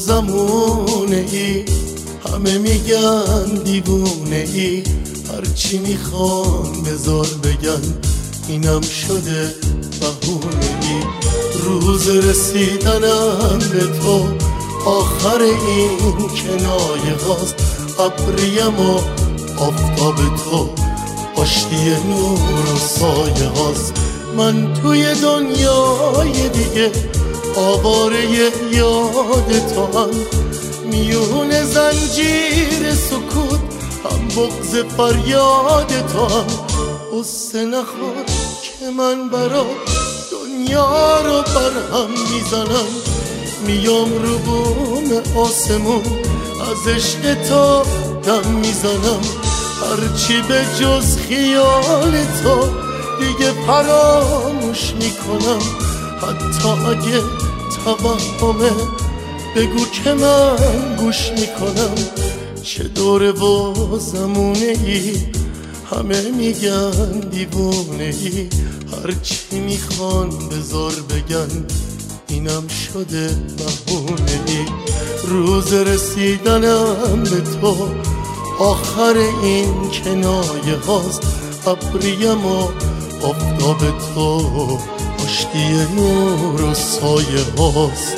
زمونه ای، همه میگن دیوونه ای، هرچی میخوام بذار بگن اینم شده بهونه ای. روز رسیدنم به تو آخر این کنایه هاست، ابریم و آفتاب تو آشتی نور و سایه هاست. من توی دنیای دیگه آواره یاد تو هم، میون زنجیر سکوت هم بغض فریاد تو هم. قصه نخور که من برا دنیا رو برهم میزنم، میام رو بوم آسمون از عشق تو دم میزنم. هرچی به جز خیال تو دیگه فراموش میکنم، حتی اگه توهمه بگو که من گوش میکنم. چه دوره و زمونه ای، همه میگن دیوونه ای، هرچی میخوان بذار بگن اینم شده بهونه ای. روز رسیدنم به تو آخر این کنایه هاست، ابریم و آفتاب تو آشتی نور و سایه هاست.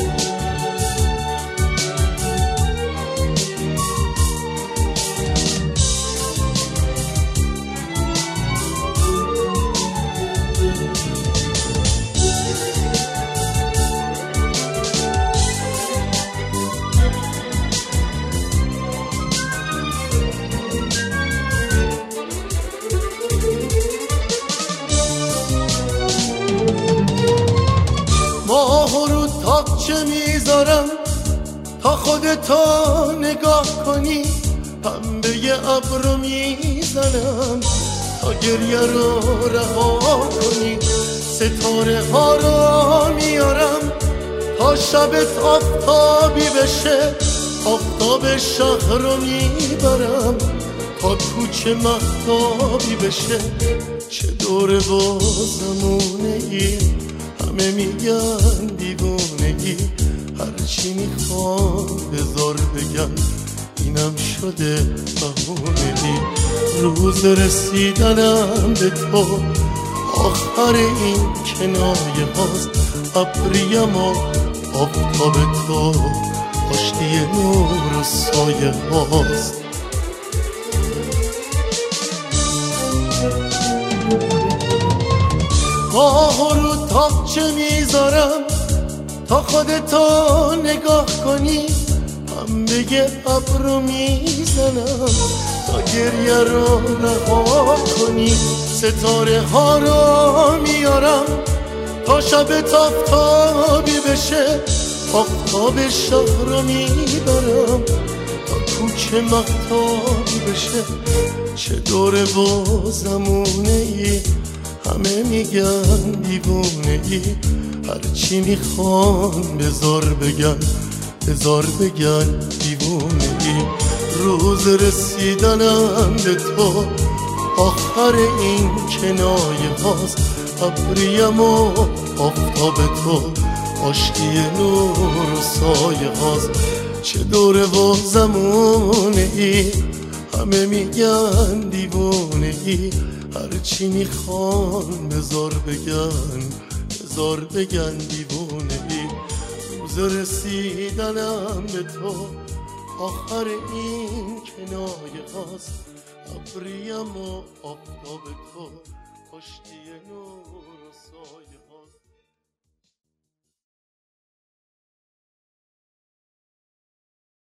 ماه رو تاقچه میذارم تا خودتو نگاه کنی، پنبه ابرو میزنم تا گریه رو رها کنی. ستاره ها رو میارم تا شبت آفتابی بشه، آفتاب شهر رو میبرم تا کوچه مهتابی بشه. چه دوره و زمونه ای، همه میگن دیوونه ای، هرچی میخوام بذار بگن اینم شده بهونه ای. روز رسیدنم به تو آخر این کنایه هاست، ابریم و آفتاب تو آشتی نور و سایه هاست. ماه رو تاقچه میذارم تا خودتو نگاه کنی، پنبه ابرو میزنم تا گریه رو رها کنی. ستاره ها رو میارم تا شبت آفتابی بشه، آفتاب شهر رو میبرم تا کوچه مهتابی بشه. چه دوره و زمونه ای، همه میگن دیوونه ای، هرچی میخوان بذار بگن دیوونه ای. روز رسیدنم به تو آخر این کنایه هاست، ابریم و آفتاب تو آشتی نور و سایه هاست. چه دوره و زمونه ای، همه میگن دیوونه ای، هرچی میخوان بذار بگن دیوونه ای. روز رسیدنم به تو آخر این کنایه هاست، ابریم و آفتاب تو آشتی نور و سایه